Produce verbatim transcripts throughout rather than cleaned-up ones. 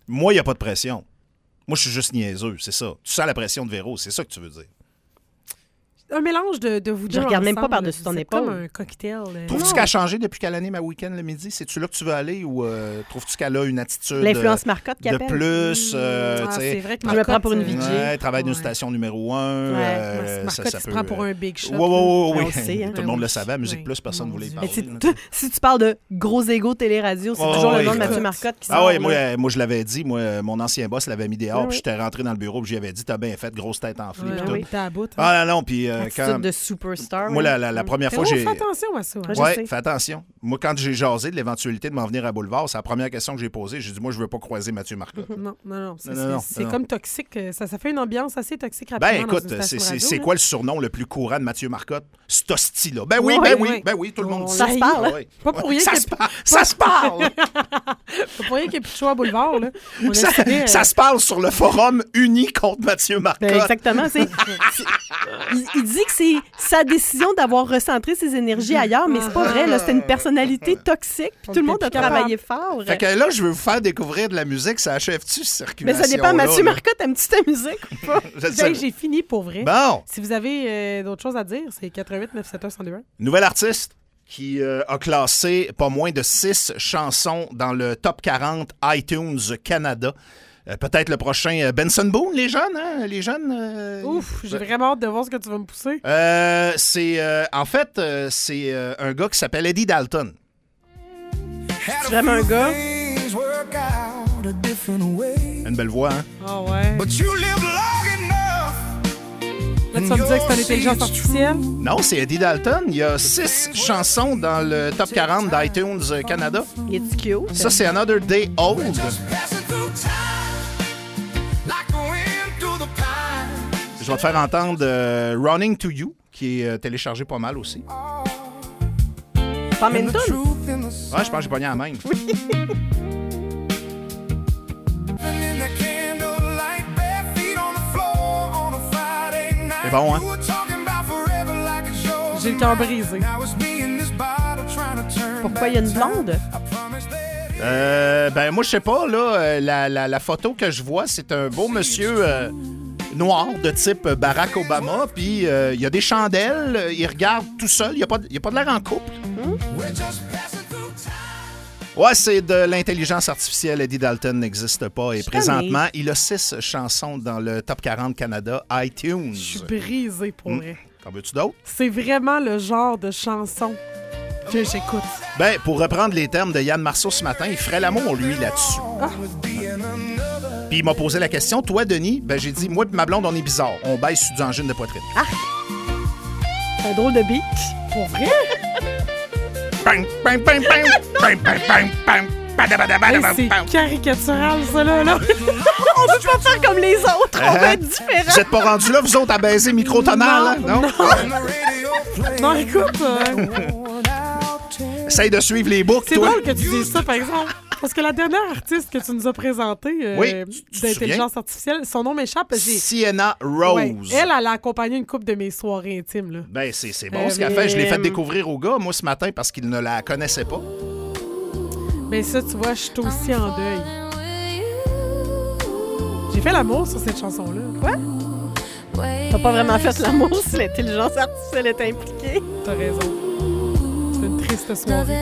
Moi, il n'y a pas de pression. Moi, je suis juste niaiseux, c'est ça. Tu sens la pression de Véro, c'est ça que tu veux dire. Un mélange de, de vous deux. Je regarde même pas ensemble, par-dessus ton c'est épaule. comme un cocktail. euh. Trouves-tu Non. qu'elle a changé depuis qu'elle anime à Week-end le midi? C'est-tu là que tu veux aller ou euh, trouves-tu qu'elle a une attitude L'influence de, Marcotte qui de appelle. plus? euh, Ah, tu sais, c'est vrai que Je me Marcotte, prends pour une euh, V J. ouais, elle travaille d'une Ouais. station numéro un. Ouais. euh, Marcotte, ça, il ça se peut, prend pour euh, un big shot. Ouais, ouais, ouais, On ouais. le sait, hein. Tout le monde Ouais, le savait. À Musique oui. Plus, personne ne Mon voulait y Dieu. Mais parler. tu- là. tu- si tu parles de gros égaux télé-radio, c'est Oh, toujours oui, le nom de écoute. Mathieu Marcotte qui sort. Ah oui, là. moi, moi je l'avais dit. Moi, mon ancien boss l'avait mis dehors, Oui, puis oui. j'étais rentré dans le bureau, puis j'y avais dit, t'as bien fait, grosse tête enflée. Ouais, puis Ben tout. oui. T'es à bout. hein. Ah non, non, puis euh, Attitude quand... de superstar. Moi, oui. la, la, la première fois, Oh, j'ai... fais attention à ça. hein. Ouais, je Oui, sais. fais attention. Moi, quand j'ai jasé de l'éventualité de m'en venir à Boulevard, c'est la première question que j'ai posée. J'ai dit, moi, je veux pas croiser Mathieu Marcotte. Non, non, non. C'est, Non, non, non, c'est- c'est non. comme toxique. euh, Ça, ça fait une ambiance assez toxique rapidement. Ben, dans écoute, une c'est, station c'est, radio, c'est là. quoi le surnom le plus courant de Mathieu Marcotte? C'est hostie-là. Ben oui, Ouais, ben oui, ouais. ben oui, tout le monde On dit Ça se parle, Ah hein? oui. Pas pour rien Ça qu'il y se ait- parle! Ça se parle! Pas pour rien qu'il n'y ait plus de choix à Boulevard. Là. On Ça, essaierait, euh, ça se parle sur le forum uni contre Mathieu Marcotte. Ben, exactement. c'est- c'est- il, il dit que c'est sa décision d'avoir recentré ses énergies ailleurs, mais c'est pas vrai. Là, c'était une personnalité toxique, puis On tout le était monde a plus capable. travaillé fort. Fait que là, je veux vous faire découvrir de la musique. Ça achève-tu, cette Mais circulation? ça dépend. Mathieu Marcotte, aimes-tu ta musique ou pas? Je sais. hey, j'ai fini pour vrai. Bon, Si vous avez euh, d'autres choses à dire, c'est quatre-vingt-huit neuf sept un un deux un. nouvel artiste qui euh, a classé pas moins de six chansons dans le top quarante iTunes Canada. Euh, peut-être le prochain euh, Benson Boone, les jeunes, hein? Les jeunes. euh, Ouf, j'ai vraiment hâte de voir ce que tu vas me pousser. Euh, c'est euh, en fait euh, c'est euh, un gars qui s'appelle Eddie Dalton. C'est vraiment un gars. Une belle voix, hein? Ah ouais. Là, tu vas me dire que c'est une intelligence artificielle? Non, c'est Eddie Dalton. Il y a six chansons dans le top quarante d'iTunes euh, Canada. Il est cute. Ça, c'est Another Day Old. Je vais te faire entendre euh, Running to You, qui est euh, téléchargé pas mal aussi. Pas même tune. Ouais, je pense que j'ai pogné la même. C'est bon, hein? J'ai le cœur brisé. Pourquoi il y a une blonde? Euh, ben, moi, je sais pas, là. euh, La, la, la photo que je vois, c'est un beau monsieur euh, noir de type Barack Obama. Puis, euh, il y a des chandelles. euh, Il regarde tout seul. Il n'y a, pas de- il a pas de l'air en couple. Ouais, c'est de l'intelligence artificielle. Eddie Dalton n'existe pas. Et Je suis présentement, il a six chansons dans le top quarante Canada iTunes. Je suis brisé pour Hmm. vrai. Qu'en veux-tu d'autres? C'est vraiment le genre de chanson que j'écoute. Ben, pour reprendre les termes de Yann Marceau ce matin, il ferait l'amour, lui, là-dessus. Puis il m'a posé la question, toi, Denis, ben j'ai dit, moi et ma blonde, on est bizarre. On baisse sur du engine de poitrine. C'est un drôle de beat. Pour vrai? Bang, bang, bang, bang, bang, bang, bang, bang, badabadabadabam, Hey, bang. c'est caricatural, ça, là. là. On peut pas faire comme les autres. On va être Vous différents. êtes pas rendus là, vous autres, à baiser microtonal, hein? Non? Non, écoute, euh, Essaye de suivre les boucles, c'est toi. drôle que tu dises ça, par exemple. Parce que la dernière artiste que tu nous as présentée euh, Oui, tu- tu te d'intelligence artificielle, son nom m'échappe. J'ai... Sienna Rose. Ouais, elle, elle a accompagné une couple de mes soirées intimes. Là. Ben, c'est, c'est bon Euh, ce qu'elle mais, fait. Je l'ai fait euh, découvrir au gars, moi, ce matin, parce qu'il ne la connaissait pas. Mais ça, tu vois, je suis aussi en deuil. J'ai fait l'amour sur cette chanson-là. Quoi? T'as pas vraiment fait l'amour si l'intelligence artificielle est impliquée. T'as raison. C'est une triste soirée.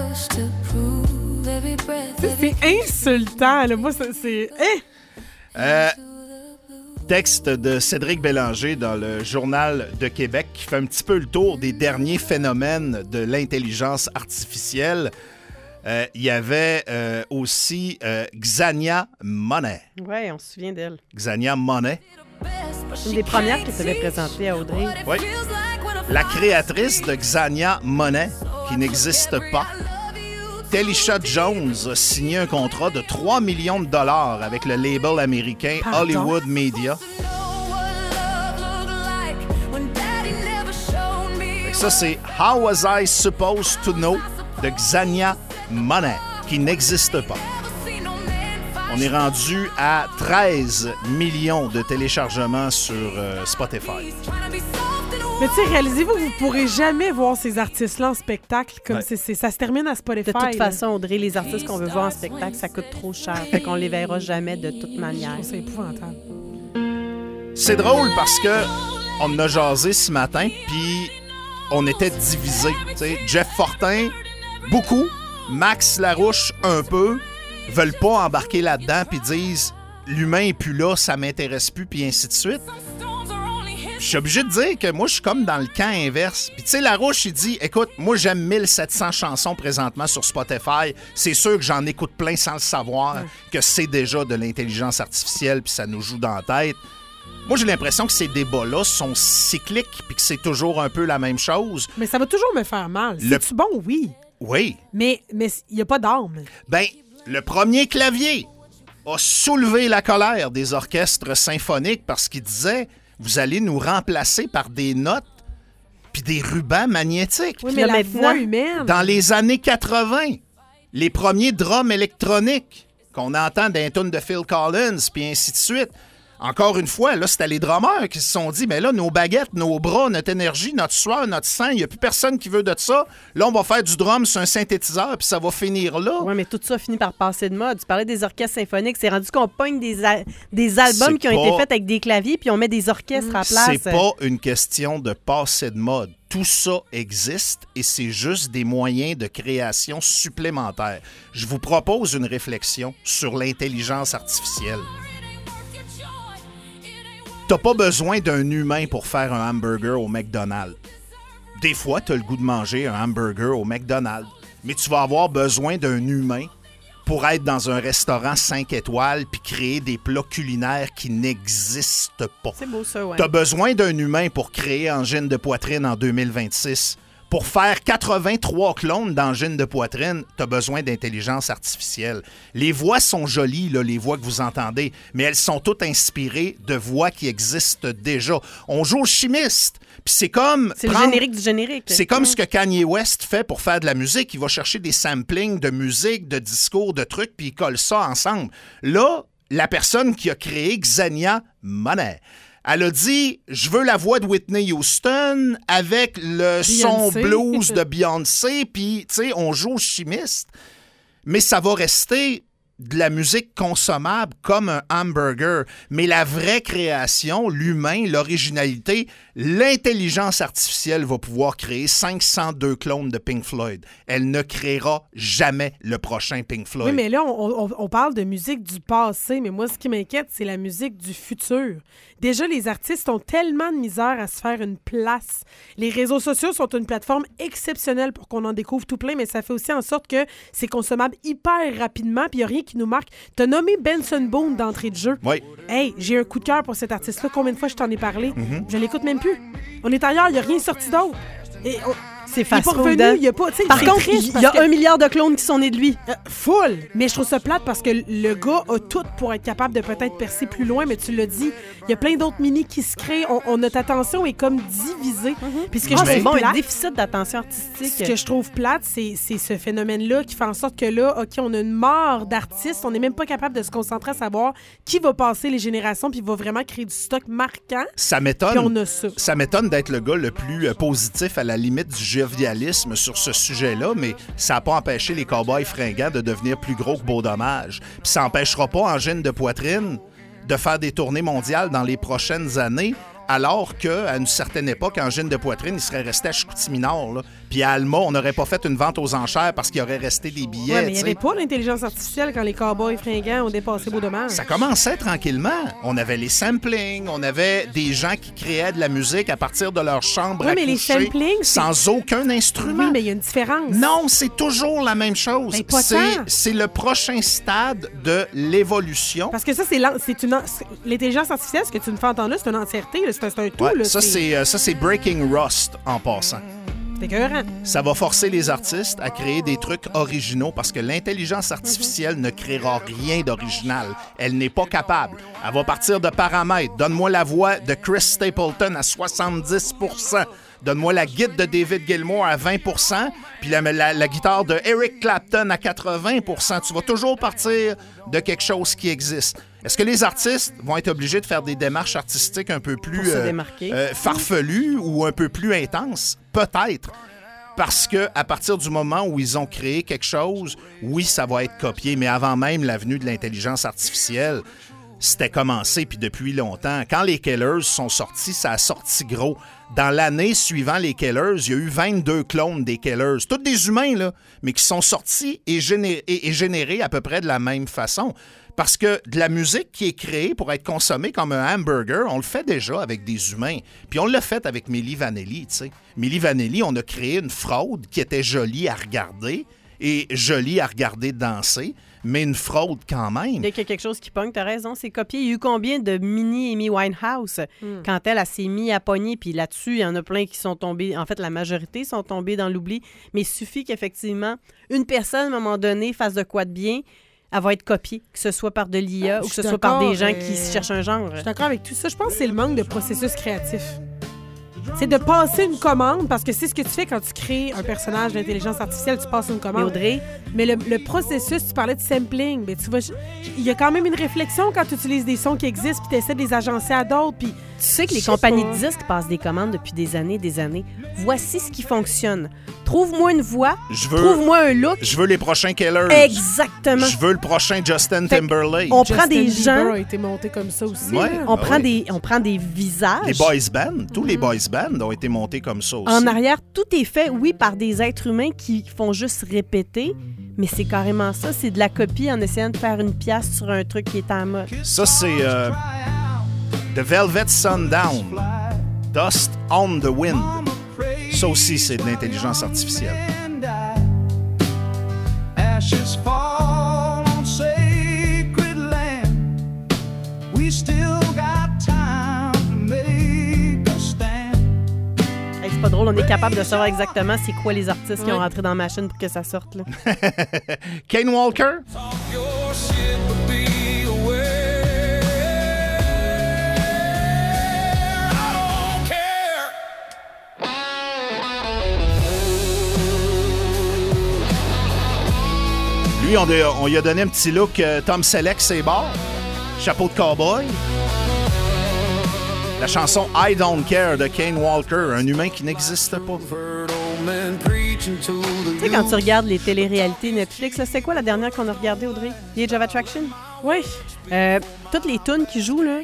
Tu sais, c'est insultant, là. Moi, c'est... c'est... Hein? Euh, texte de Cédric Bélanger dans le Journal de Québec qui fait un petit peu le tour des derniers phénomènes de l'intelligence artificielle. Euh, Il y avait euh, aussi euh, Xania Monet. Ouais, on se souvient d'elle. Xania Monet, Une des premières qui s'avait présentée à Audrey. oui. La créatrice de Xania Monet, qui n'existe pas. Telsha Jones a signé un contrat de trois millions de dollars avec le label américain Pardon? Hollywood Media. Fait que ça, c'est How Was I Supposed to Know de Xania Monet, qui n'existe pas. On est rendu à treize millions de téléchargements sur euh, Spotify. Mais tu sais, réalisez-vous que vous ne pourrez jamais voir ces artistes-là en spectacle. Comme Ouais. c'est, c'est, ça se termine à Spotify. De toute là. façon, Audrey, les artistes qu'on veut voir en spectacle, ça coûte trop cher. Fait qu'on les verra jamais de toute manière. C'est épouvantable. C'est drôle parce que on en a jasé ce matin, puis on était divisés. Tu sais, Jeff Fortin, beaucoup. Max Larouche, un peu. Veulent pas embarquer là-dedans, puis disent l'humain est plus là, ça m'intéresse plus, puis ainsi de suite. Je suis obligé de dire que moi, je suis comme dans le camp inverse. Puis tu sais, Larouche, il dit, écoute, moi, j'aime mille sept cents chansons présentement sur Spotify. C'est sûr que j'en écoute plein sans le savoir, ouais. que c'est déjà de l'intelligence artificielle, puis ça nous joue dans la tête. Moi, j'ai l'impression que ces débats-là sont cycliques, puis que c'est toujours un peu la même chose. Mais ça va toujours me faire mal. Le... C'est-tu bon? Oui. Oui. Mais il n'y a pas d'âme. Ben, le premier clavier a soulevé la colère des orchestres symphoniques parce qu'il disait « Vous allez nous remplacer par des notes puis des rubans magnétiques. » Oui, mais la voix humaine... Dans les années quatre-vingt, les premiers drums électroniques qu'on entend dans les tunes de Phil Collins puis ainsi de suite... Encore une fois, là, c'était les drummers qui se sont dit, mais là, nos baguettes, nos bras, notre énergie, notre sueur, notre sang, il n'y a plus personne qui veut de ça. Là, on va faire du drum sur un synthétiseur, puis ça va finir là. Oui, mais tout ça finit par passer de mode. Tu parlais des orchestres symphoniques. C'est rendu qu'on pogne des, a- des albums C'est qui ont pas... été faits avec des claviers, puis on met des orchestres à la place. C'est pas une question de passer de mode. Tout ça existe et c'est juste des moyens de création supplémentaires. Je vous propose une réflexion sur l'intelligence artificielle. T'as pas besoin d'un humain pour faire un hamburger au McDonald's. Des fois, t'as le goût de manger un hamburger au McDonald's, mais tu vas avoir besoin d'un humain pour être dans un restaurant cinq étoiles puis créer des plats culinaires qui n'existent pas. C'est beau ça, ouais. T'as besoin d'un humain pour créer Angine de poitrine en deux mille vingt-six. Pour faire quatre-vingt-trois clones d'angine de poitrine, t'as besoin d'intelligence artificielle. Les voix sont jolies, là, les voix que vous entendez, mais elles sont toutes inspirées de voix qui existent déjà. On joue au chimiste, puis c'est comme... C'est prendre... le générique du générique. C'est comme ce que Kanye West fait pour faire de la musique. Il va chercher des samplings de musique, de discours, de trucs, puis il colle ça ensemble. Là, la personne qui a créé Xenia Monet, elle a dit « Je veux la voix de Whitney Houston avec le Beyoncé. son blues de Beyoncé. » Puis, tu sais, on joue au chimiste. Mais ça va rester de la musique consommable comme un hamburger. Mais la vraie création, l'humain, l'originalité, l'intelligence artificielle va pouvoir créer cinq cent deux clones de Pink Floyd. Elle ne créera jamais le prochain Pink Floyd. Oui, mais là, on, on, on parle de musique du passé, mais moi, ce qui m'inquiète, c'est la musique du futur. Déjà, les artistes ont tellement de misère à se faire une place. Les réseaux sociaux sont une plateforme exceptionnelle pour qu'on en découvre tout plein, mais ça fait aussi en sorte que c'est consommable hyper rapidement, puis il n'y a rien qui nous marque. T'as nommé Benson Boone d'entrée de jeu. Oui. Hey, j'ai un coup de cœur pour cet artiste-là. Combien de fois je t'en ai parlé? Mm-hmm. Je l'écoute même plus. On est ailleurs, il n'y a rien sorti d'autre. Et on... C'est fast il est pas revenu, il y a pas, Par contre, il y a que... un milliard de clones qui sont nés de lui. Euh, full! Mais je trouve ça plate parce que le gars a tout pour être capable de peut-être percer plus loin, mais tu l'as dit, il y a plein d'autres mini qui se créent. On, on, notre attention est comme divisée. Mm-hmm. Puis ce que ah, je c'est trouve bon, plate, un déficit d'attention artistique. Ce que je trouve plate, c'est, c'est ce phénomène-là qui fait en sorte que là, OK, on a une mort d'artistes, on n'est même pas capable de se concentrer à savoir qui va passer les générations puis va vraiment créer du stock marquant. Ça m'étonne. Puis on a ça. Ça m'étonne d'être le gars le plus euh, positif à la limite du jovialisme sur ce sujet-là, mais ça n'a pas empêché les cow-boys fringants de devenir plus gros que Beau Dommage. Puis ça n'empêchera pas Angine de poitrine de faire des tournées mondiales dans les prochaines années, alors qu'à une certaine époque, Angine de poitrine, il serait resté à Chicoutimi-Nord, là. Puis à Alma, on n'aurait pas fait une vente aux enchères parce qu'il aurait resté des billets. Ouais, mais il n'y avait pas l'intelligence artificielle quand les cow-boys fringants ont dépassé Beau Dommage. Ça commençait tranquillement. On avait les samplings, on avait des gens qui créaient de la musique à partir de leur chambre oui, à mais coucher, les samplings, sans c'est... aucun instrument. Oui, mais il y a une différence. Non, c'est toujours la même chose. Ben, pas c'est, tant. c'est le prochain stade de l'évolution. Parce que ça, c'est, c'est une... l'intelligence artificielle, ce que tu me fais entendre là, c'est une entièreté, là. C'est, un, c'est un tout. Ouais, là, ça, c'est... C'est, euh, ça, c'est Breaking Rust en passant. C'est écœurant. Ça va forcer les artistes à créer des trucs originaux parce que l'intelligence artificielle mm-hmm. ne créera rien d'original. Elle n'est pas capable. Elle va partir de paramètres. Donne-moi la voix de Chris Stapleton à soixante-dix pour cent. Donne-moi la guitare de David Gilmour à vingt pour cent, puis la, la, la guitare de Eric Clapton à quatre-vingts pour cent. Tu vas toujours partir de quelque chose qui existe. Est-ce que les artistes vont être obligés de faire des démarches artistiques un peu plus euh, euh, farfelues ou un peu plus intenses? Peut-être. Parce qu'à partir du moment où ils ont créé quelque chose, oui, ça va être copié, mais avant même la venue de l'intelligence artificielle, c'était commencé, puis depuis longtemps. Quand les Killers sont sortis, ça a sorti gros. Dans l'année suivant les Killers, il y a eu vingt-deux clones des Killers. Tous des humains, là, mais qui sont sortis et générés, et, et générés à peu près de la même façon. Parce que de la musique qui est créée pour être consommée comme un hamburger, on le fait déjà avec des humains. Puis on l'a fait avec Milli Vanilli, tu sais. Milli Vanilli, on a créé une fraude qui était jolie à regarder et jolie à regarder danser, mais une fraude quand même. Dès qu'il y a quelque chose qui pogne, t'as raison, c'est copié. Il y a eu combien de mini Amy Winehouse mm. quand elle, elle s'est mise à pogner, puis là-dessus, il y en a plein qui sont tombés, en fait, la majorité sont tombés dans l'oubli, mais il suffit qu'effectivement, une personne, à un moment donné, fasse de quoi de bien, elle va être copiée, que ce soit par de l'I A ah, ou que ce soit par des gens euh... qui cherchent un genre. Je suis d'accord avec tout ça. Je pense que c'est le manque de processus créatif. C'est de passer une commande, parce que c'est ce que tu fais quand tu crées un personnage d'intelligence artificielle, tu passes une commande. Mais Audrey? Mais le, le processus, tu parlais de sampling, mais tu vois, il y a quand même une réflexion quand tu utilises des sons qui existent, puis tu essaies de les agencer à d'autres, puis... Tu sais que les compagnies pas. de disques passent des commandes depuis des années et des années. Voici ce qui fonctionne. Trouve-moi une voix, je veux, trouve-moi un look. Je veux les prochains Killers. Exactement. Je veux le prochain Justin fait Timberlake. On Justin prend des Bieber gens... a été monté comme ça aussi. Ouais, on, bah prend oui. des, on prend des visages. Les boys bands, tous mm. les boys bands ont été montés comme ça aussi. En arrière, tout est fait, oui, par des êtres humains qui font juste répéter, mais c'est carrément ça. C'est de la copie en essayant de faire une pièce sur un truc qui est en mode. Ça, c'est... Euh... The Velvet Sundown, Dust on the Wind. Ça aussi, c'est de l'intelligence artificielle. Hey, c'est pas drôle, on est capable de savoir exactement c'est quoi les artistes oui. qui ont rentré dans la machine pour que ça sorte. Là. Kane Walker? Lui, on, on lui a donné un petit look euh, Tom Selleck, c'est bord, chapeau de cowboy. La chanson I Don't Care de Kane Walker, un humain qui n'existe pas. Tu sais, quand tu regardes les téléréalités Netflix, là, c'est quoi la dernière qu'on a regardée, Audrey? The Age of Attraction? Oui. Euh, toutes les tunes qui jouent, là,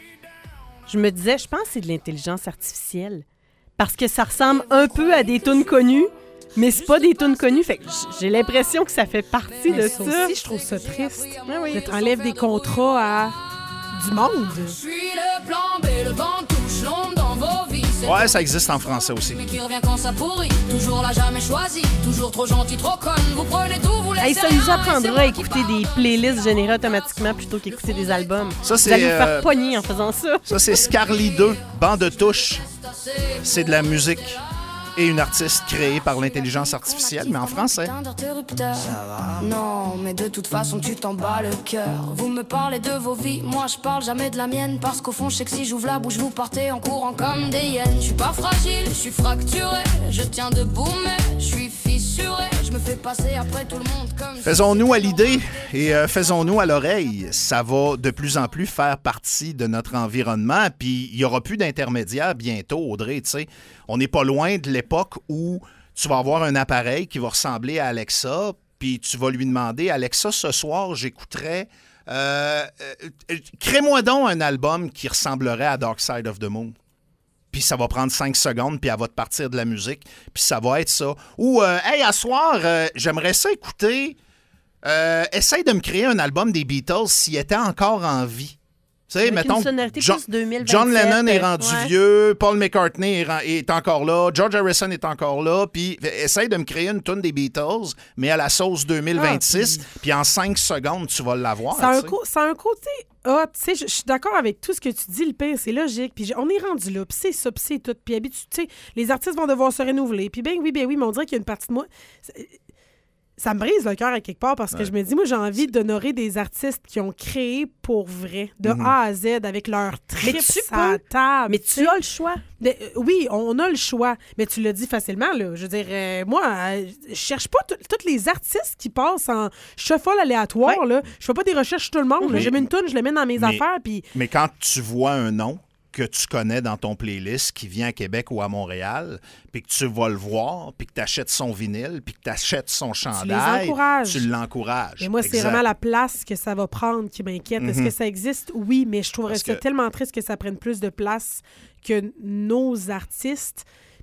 je me disais, je pense que c'est de l'intelligence artificielle. Parce que ça ressemble un peu à des tunes connues, mais c'est pas des tunes connues. Fait que j'ai l'impression que ça fait partie mais de ça. ça. Aussi, je trouve ça triste. Ah oui. De t'enlèves des contrats à du monde. Je suis le plan B, le vent touche l'ombre dans vos vies. Ouais, ça existe en français aussi. Mais qui revient quand ça pourrit. Toujours là, jamais choisi. Toujours trop gentil, trop conne. Vous prenez tout, vous laissez hey, ça nous apprendra à écouter des playlists générées automatiquement plutôt qu'écouter des albums. Ça, c'est, vous allez vous faire euh... pogner en faisant ça. Ça, c'est Scarly deux, bande de touche. C'est de la musique et une artiste créée par l'intelligence artificielle, mais en français. Ça va. Non, mais de toute façon, tu t'en bats le cœur. Vous me parlez de vos vies, moi je parle jamais de la mienne. Parce qu'au fond, je sais que si j'ouvre la bouche, vous partez en courant comme des hyènes. Je suis pas fragile, je suis fracturé. Je tiens debout, mais je suis fissuré. Je me fais passer après tout le monde comme... Faisons-nous à l'idée et euh, faisons-nous à l'oreille. Ça va de plus en plus faire partie de notre environnement. Puis il n'y aura plus d'intermédiaires bientôt, Audrey, tu sais. On n'est pas loin de l'époque où tu vas avoir un appareil qui va ressembler à Alexa, puis tu vas lui demander, Alexa, ce soir, j'écouterais... Euh, euh, crée-moi donc un album qui ressemblerait à Dark Side of the Moon. Puis ça va prendre cinq secondes, puis elle va te partir de la musique, puis ça va être ça. Ou, euh, hey, à soir, euh, j'aimerais ça écouter... Euh, essaye de me créer un album des Beatles s'il était encore en vie. Tu sais, mettons, John, John Lennon est rendu ouais. vieux, Paul McCartney est, est encore là, George Harrison est encore là, puis essaye de me créer une tune des Beatles, mais à la sauce deux mille vingt-six, ah, puis... puis en cinq secondes, tu vas l'avoir. Ça a un, co- un côté... Ah, tu sais, je suis d'accord avec tout ce que tu dis, le pire, c'est logique, puis on est rendu là, puis c'est ça, puis c'est tout, puis tu sais, les artistes vont devoir se renouveler, puis ben oui, ben oui, mais on dirait qu'il y a une partie de moi... C'est... ça me brise le cœur à quelque part parce que ouais. je me dis, moi, j'ai envie d'honorer des artistes qui ont créé pour vrai, de mm-hmm. A à Z, avec leur trip à table. Mais tu as le choix. De, euh, oui, on a le choix, mais tu l'as dit facilement, là. Je veux dire, euh, moi, euh, je cherche pas tous les artistes qui passent en shuffle aléatoire, ouais. là. Je fais pas des recherches sur tout le monde. Mm-hmm. J'ai mis une toune, je le mets dans mes mais, affaires, puis... Mais quand tu vois un nom que tu connais dans ton playlist, qui vient à Québec ou à Montréal, puis que tu vas le voir, puis que tu achètes son vinyle, puis que tu achètes son chandail, tu l'encourages. Et moi, exact. C'est vraiment la place que ça va prendre qui m'inquiète. Mm-hmm. Est-ce que ça existe? Oui, mais je trouverais Parce ça que... tellement triste que ça prenne plus de place que nos artistes.